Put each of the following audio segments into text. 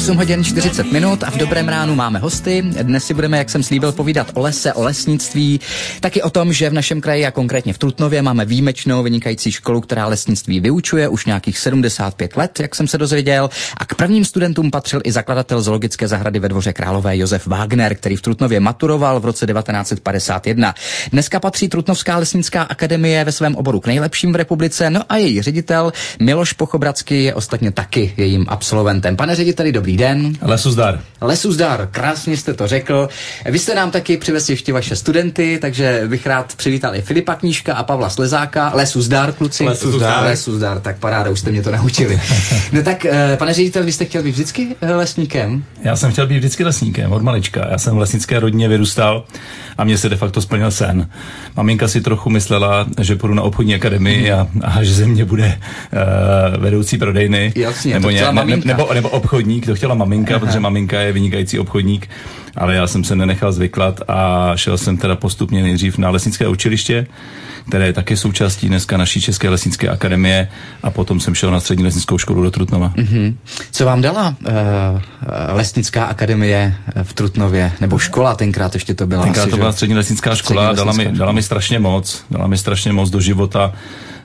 8 hodin 40 minut a v Dobrém ránu máme hosty. Dnes si budeme, jak jsem slíbil, povídat o lese, o lesnictví, taky o tom, že v našem kraji a konkrétně v Trutnově máme výjimečnou vynikající školu, která lesnictví vyučuje už nějakých 75 let, jak jsem se dozvěděl. A k prvním studentům patřil i zakladatel zoologické zahrady ve Dvoře Králové Josef Wagner, který v Trutnově maturoval v roce 1951. Dneska patří Trutnovská lesnická akademie ve svém oboru k nejlepším v republice, no a její ředitel Miloš Pochobradský je ostatně taky jejím absolventem. Pane řediteli, dobrý den. Lesu zdar. Lesu zdar, krásně jste to řekl. Vy jste nám taky přivezli ještě vaše studenty, takže bych rád přivítal i Filipa Knížka a Pavla Slezáka. Lesu zdar, kluci. Lesu zdar, tak paráda, už jste mě to naučili. No tak, pane ředitel, vy jste chtěl být vždycky lesníkem? Já jsem chtěl být vždycky lesníkem, od malička. Já jsem v lesnické rodině vyrůstal a mně se de facto splnil sen. Maminka si trochu myslela, že půjdu na obchodní akademii a že ze mě bude vedoucí prodejny. Jasně, nebo obchodník, to chtěla maminka, protože maminka je vynikající obchodník, ale já jsem se nenechal zvyklat a šel jsem teda postupně nejdřív na lesnické učiliště, které je taky součástí dneska naší České lesnické akademie, a potom jsem šel na střední lesnickou školu do Trutnova. Co vám dala lesnická akademie v Trutnově? Nebo škola tenkrát ještě to byla? Tenkrát to byla střední lesnická škola, dala mi strašně moc. Dala mi strašně moc do života.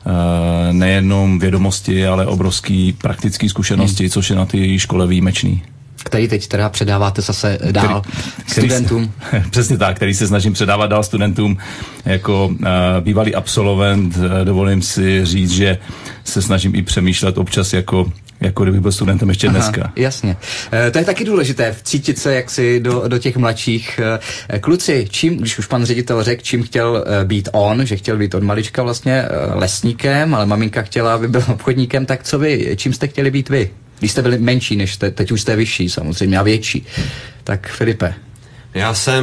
Nejenom vědomosti, ale obrovský praktický zkušenosti, což je na té škole výjimečný. Který teď teda předáváte zase dál studentům. Přesně tak, který se snažím předávat dál studentům. Jako bývalý absolvent dovolím si říct, že se snažím i přemýšlet občas jako kdybych byl studentem ještě dneska. Jasně. To je taky důležité, vcítit se jaksi do těch mladších. Kluci, když už pan ředitel řekl, čím chtěl být on, že chtěl být od malička vlastně lesníkem, ale maminka chtěla, aby byl obchodníkem, tak co vy, čím jste chtěli být vy? Když jste byli menší, než teď už jste vyšší samozřejmě a větší. Tak Filipe. Já jsem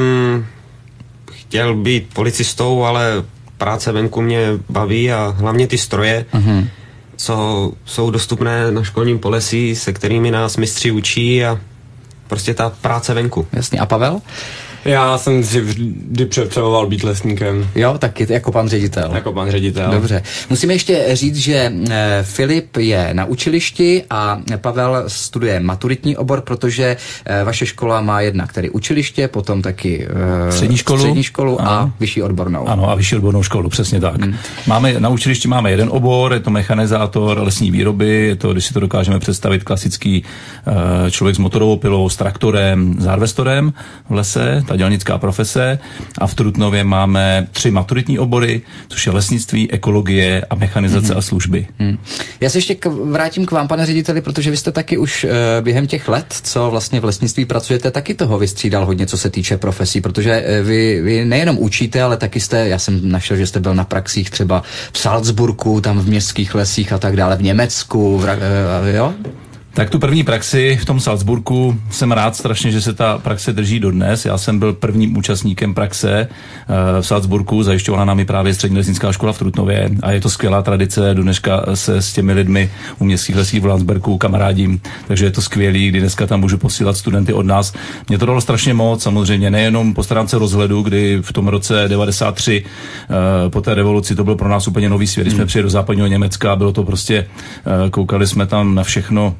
chtěl být policistou, ale práce venku mě baví a hlavně ty stroje, co jsou dostupné na školním polesí, se kterými nás mistři učí, a prostě ta práce venku. Jasně. A Pavel? Já jsem si vždy představoval být lesníkem. Jo, taky jako pan ředitel. Jako pan ředitel. Dobře. Musíme ještě říct, že Filip je na učilišti a Pavel studuje maturitní obor, protože vaše škola má jednak tedy učiliště, potom taky střední školu a vyšší odbornou. Ano, a vyšší odbornou školu, přesně tak. Na učilišti máme jeden obor, je to mechanizátor lesní výroby, je to, když si to dokážeme představit, klasický člověk s motorovou pilou, s traktorem, s harvestorem v lese, dělnická profese, a v Trutnově máme 3 maturitní obory, což je lesnictví, ekologie a mechanizace a služby. Já se ještě vrátím k vám, pane řediteli, protože vy jste taky už během těch let, co vlastně v lesnictví pracujete, taky toho vystřídal hodně, co se týče profesí, protože vy nejenom učíte, ale taky já jsem našel, že jste byl na praxích třeba v Salzburgu, tam v městských lesích a tak dále, v Německu, jo? Tak tu první praxi v tom Salzburgu jsem rád strašně, že se ta praxe drží dodnes. Já jsem byl prvním účastníkem praxe v Salzburgu, zajišťovala nám i právě střední lesnická škola v Trutnově, a je to skvělá tradice, do dneška se s těmi lidmi u městských lesí v Landsbergu kamarádím, takže je to skvělý, kdy dneska tam můžu posílat studenty od nás. Mě to dalo strašně moc, samozřejmě nejenom po stránce rozhledu, kdy v tom roce 93 po té revoluci to byl pro nás úplně nový svět, když jsme přijeli do západního Německa, bylo to prostě, koukali jsme tam na všechno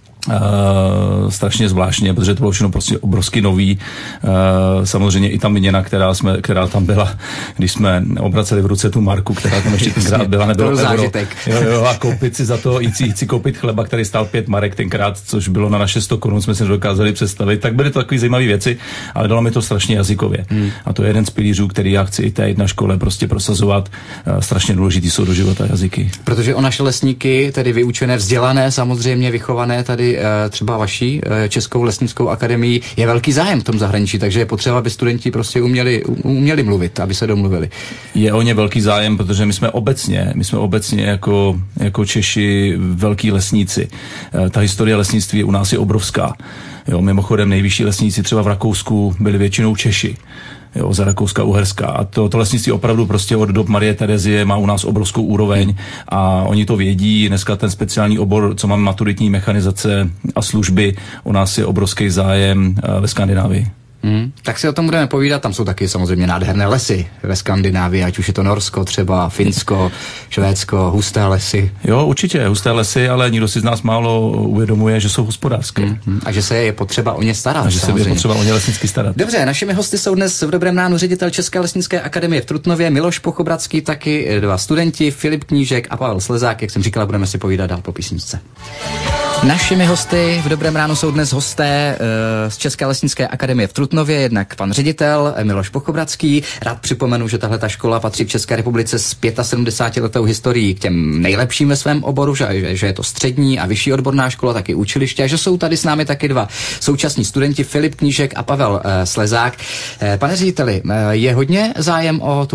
strašně zvláštně, protože to bylo všechno prostě obrovsky nový. Samozřejmě i ta měna, která tam byla, když jsme obraceli v ruce tu marku, která tam ještě tenkrát byla, nebylo euro. Jo, a koupit si za to, jít si koupit chleba, který stál 5 marek tenkrát, což bylo na naše 100 korun, jsme si nedokázali představit. Tak byly to takové zajímavé věci, ale dalo mi to strašně jazykově. A to je jeden z pilířů, který já chci i teď na škole prostě prosazovat. Strašně důležitý jsou do života jazyky. Protože o naše lesníky, tedy vyučené, vzdělané, samozřejmě vychované tady třeba vaší Českou lesnickou akademii, je velký zájem v tom zahraničí, takže je potřeba, aby studenti prostě uměli mluvit, aby se domluvili. Je o ně velký zájem, protože my jsme obecně jako Češi velký lesníci. Ta historie lesnictví u nás je obrovská. Jo, mimochodem nejvyšší lesníci třeba v Rakousku byli většinou Češi. Jo, za Rakouska-Uherska. A to lesnictví opravdu prostě od dob Marie Terezie má u nás obrovskou úroveň a oni to vědí. Dneska ten speciální obor, co máme maturitní mechanizace a služby, u nás je obrovský zájem ve Skandinávii. Tak si o tom budeme povídat, tam jsou taky samozřejmě nádherné lesy ve Skandinávii, ať už je to Norsko, třeba Finsko, Švédsko, husté lesy. Jo, určitě, husté lesy, ale nikdo si z nás málo uvědomuje, že jsou hospodářské. A že se je potřeba o ně starat. A že se je potřeba o ně lesnicky starat. Dobře, našimi hosty jsou dnes v Dobrém ránu ředitel České lesnické akademie v Trutnově, Miloš Pochobradský, taky dva studenti, Filip Knížek a Pavel Slezák. Jak jsem říkala, budeme si povídat dál po písničce. Našimi hosty v Dobrém ránu jsou dnes hosté z České lesnické akademie v Trutnově, jednak pan ředitel Miloš Pochobradský. Rád připomenu, že tahle ta škola patří v České republice s 75letou historií k těm nejlepším ve svém oboru, že je to střední a vyšší odborná škola, taky učiliště, a že jsou tady s námi taky dva současní studenti, Filip Knížek a Pavel Slezák. Pane řediteli, je hodně zájem o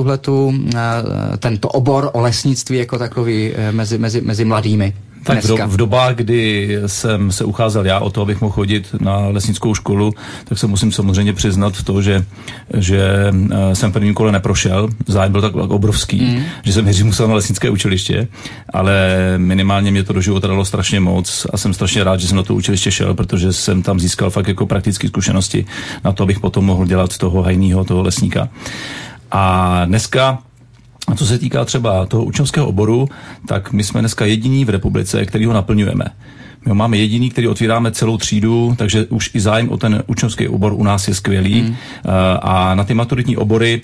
tento obor, o lesnictví jako takový mezi mladými? Tak v dobách, kdy jsem se ucházel já o to, abych mohl chodit na lesnickou školu, tak se musím samozřejmě přiznat to, že jsem v prvním kole neprošel. Zájem byl tak obrovský, že jsem nejdřív musel na lesnické učiliště, ale minimálně mě to do života dalo strašně moc a jsem strašně rád, že jsem na to učiliště šel, protože jsem tam získal fakt jako praktické zkušenosti na to, abych potom mohl dělat toho hajného, toho lesníka. A dneska, a co se týká třeba toho učňovského oboru, tak my jsme dneska jediní v republice, který ho naplňujeme. My ho máme jediný, který otvíráme celou třídu, takže už i zájem o ten učňovský obor u nás je skvělý. A na ty maturitní obory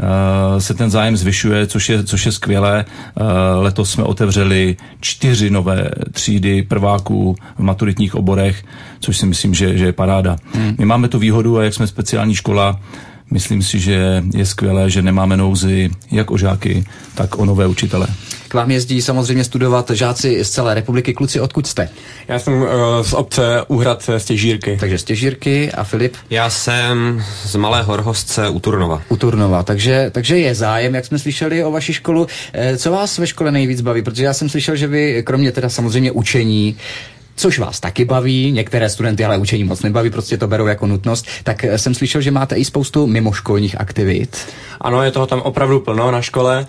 se ten zájem zvyšuje, což je skvělé. Letos jsme otevřeli 4 nové třídy prváků v maturitních oborech, což si myslím, že je paráda. My máme tu výhodu, a jak jsme speciální škola, myslím si, že je skvělé, že nemáme nouzi jak o žáky, tak o nové učitele. K vám jezdí samozřejmě studovat žáci z celé republiky. Kluci, odkud jste? Já jsem z obce Úhrad Stěžírky. Takže Stěžírky. A Filip? Já jsem z Malé Horhostce u Turnova. U Turnova, takže je zájem, jak jsme slyšeli, o vaši školu. Co vás ve škole nejvíc baví? Protože já jsem slyšel, že vy, kromě teda samozřejmě učení, což vás taky baví, některé studenty ale učení moc nebaví, prostě to berou jako nutnost, tak jsem slyšel, že máte i spoustu mimoškolních aktivit. Ano, je toho tam opravdu plno na škole.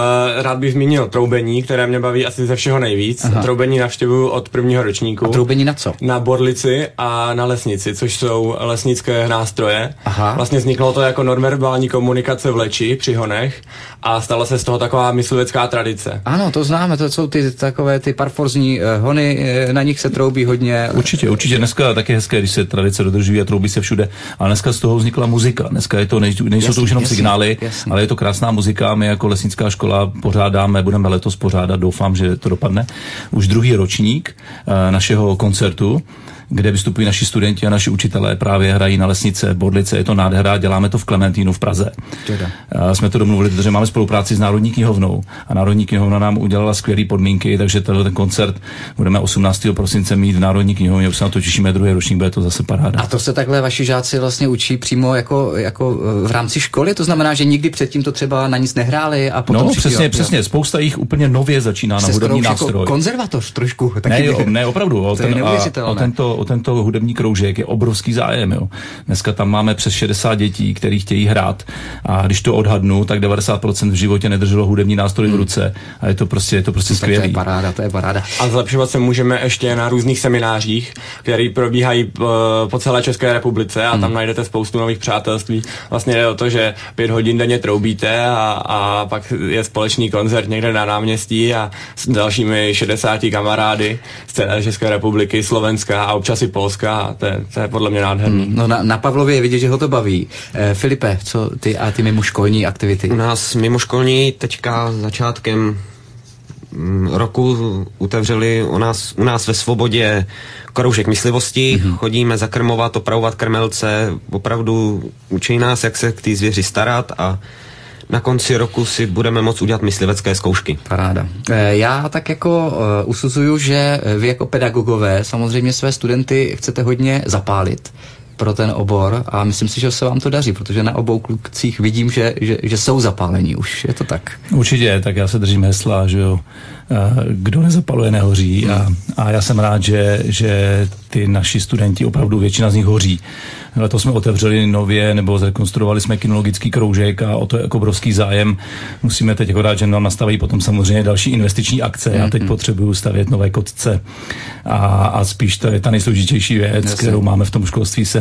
Rád bych zmínil troubení, které mě baví asi ze všeho nejvíc. Aha. Troubení navštěvuju od prvního ročníku. A troubení na co? Na borlici a na lesnici, což jsou lesnické nástroje. Aha. Vlastně vzniklo to jako nonverbální komunikace v leči při honech a stala se z toho taková myslivecká tradice. Ano, to známe, to jsou takové ty parforzní hony, na nich se troubí hodně. Určitě. Dneska taky hezké, když se tradice dodržují a troubí se všude. Ale dneska z toho vznikla muzika. Dneska je to, nejsou to už jenom signály, ale je to krásná muzika. My jako lesnická škola budeme letos pořádat, doufám, že to dopadne, už 2. ročník našeho koncertu, kde vystupují naši studenti a naši učitelé, právě hrají na lesnice, bodlice, je to nádhera, děláme to v Klementínu v Praze. Jsme to domluvili, protože máme spolupráci s Národní knihovnou a Národní knihovna nám udělala skvělé podmínky, takže ten koncert budeme 18. prosince mít v Národní knihovně, už se na to těšíme, 2. ročník, bude to zase paráda. A to se takhle vaši žáci vlastně učí přímo jako v rámci školy, to znamená, že nikdy předtím to třeba na nic nehráli a potom přesně, spousta jich úplně nově začíná na hudební nástroj. Jako konzervatoř trošku. Ne, opravdu. O tento hudební kroužek je obrovský zájem. Jo. Dneska tam máme přes 60 dětí, kteří chtějí hrát, a když to odhadnu, tak 90% v životě nedrželo hudební nástroj v ruce a je to prostě skvělý. To je paráda. A zlepšovat se můžeme ještě na různých seminářích, které probíhají po celé České republice a tam najdete spoustu nových přátelství. Vlastně jde o to, že 5 hodin denně troubíte a pak je společný koncert někde na náměstí a s dalšími 60 kamarády z celé České republiky, Slovenska a občas i Polska, a to je podle mě nádherný. No na Pavlově je vidět, že ho to baví. Filipe, co ty a ty mimoškolní aktivity? U nás mimoškolní teďka začátkem roku otevřeli u nás ve Svobodě kroužek myslivosti, chodíme zakrmovat, opravovat krmelce, opravdu učí nás, jak se k té zvěři starat, a na konci roku si budeme moct udělat myslivecké zkoušky. Paráda. Já tak jako usuzuju, že vy jako pedagogové samozřejmě své studenty chcete hodně zapálit pro ten obor a myslím si, že se vám to daří, protože na obou klukcích vidím, že jsou zapálení už. Je to tak? Určitě, tak já se držím hesla, že jo, kdo nezapaluje, nehoří, a já jsem rád, že ty naši studenti, opravdu většina z nich hoří. Letos jsme otevřeli nově, nebo zrekonstruovali jsme kinologický kroužek a o to je jako obrovský zájem. Musíme teď jako rád, že nám nastaví potom samozřejmě další investiční akce. Já teď potřebuju stavět nové kotce a spíš to je ta nejsložitější věc, kterou máme v tom školství sehnat.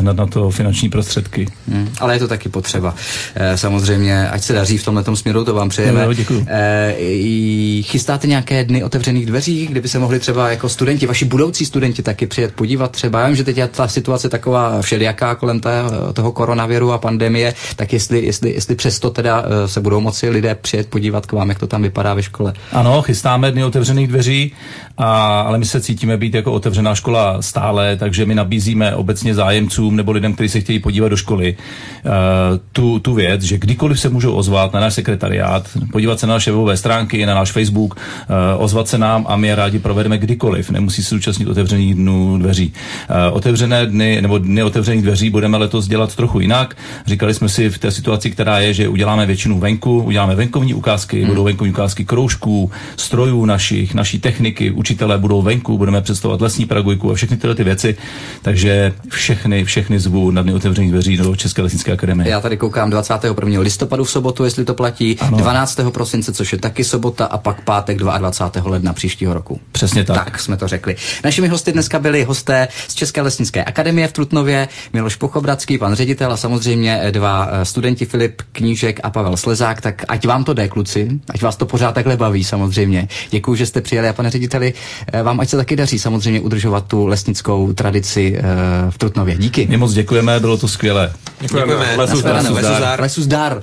sehnat na to finanční prostředky. Ale je to taky potřeba. Samozřejmě, ať se daří v tomhletom směru, to vám přejeme. Jo, děkuju. Chystáte nějaké dny otevřených dveří, kdyby se mohli třeba jako studenti, vaši budoucí studenti taky přijet podívat třeba? Já vím, že teď je ta situace taková všelijaká kolem toho koronaviru a pandemie, tak jestli přesto teda se budou moci lidé přijet podívat k vám, jak to tam vypadá ve škole. Ano, chystáme dny otevřených dveří, ale my se cítíme být jako otevřená škola stále, takže my nabízíme obecně zájemcům nebo lidem, kteří se chtějí podívat do školy, tu věc, že kdykoliv se můžou ozvat na náš sekretariát, podívat se na naše webové stránky, na náš Facebook, ozvat se nám a my je rádi provedeme kdykoliv. Nemusí se účastnit otevřených dnů dveří. Otevřené dny nebo dny otevřených dveří budeme letos dělat trochu jinak. Říkali jsme si v té situaci, která je, že uděláme většinu venku, uděláme venkovní ukázky, budou venkovní ukázky kroužků, strojů naší techniky, učitelé budou venku, budeme představovat lesní pedagogiku a všechny tyhle ty věci. Takže všechny zvu na dny otevřených dveří do České lesnické akademie. Já tady koukám 21. listopadu v sobotu, jestli to platí, ano. 12. prosince, což je taky sobota, a pak pátek 22. ledna příštího roku. Přesně tak. Tak jsme to řekli. Našimi hosty dneska byli hosté z České lesnické akademie v Trutnově, Miloš Pochobradský, pan ředitel, a samozřejmě dva studenti, Filip Knížek a Pavel Slezák. Tak ať vám to jde, kluci, ať vás to pořád takhle baví, samozřejmě. Děkuji, že jste přijeli, a pane řediteli, vám ať se taky daří samozřejmě udržovat tu lesnickou tradici v Trutnově. Díky. My moc děkujeme, bylo to skvělé. Děkujeme. Lesu zdar.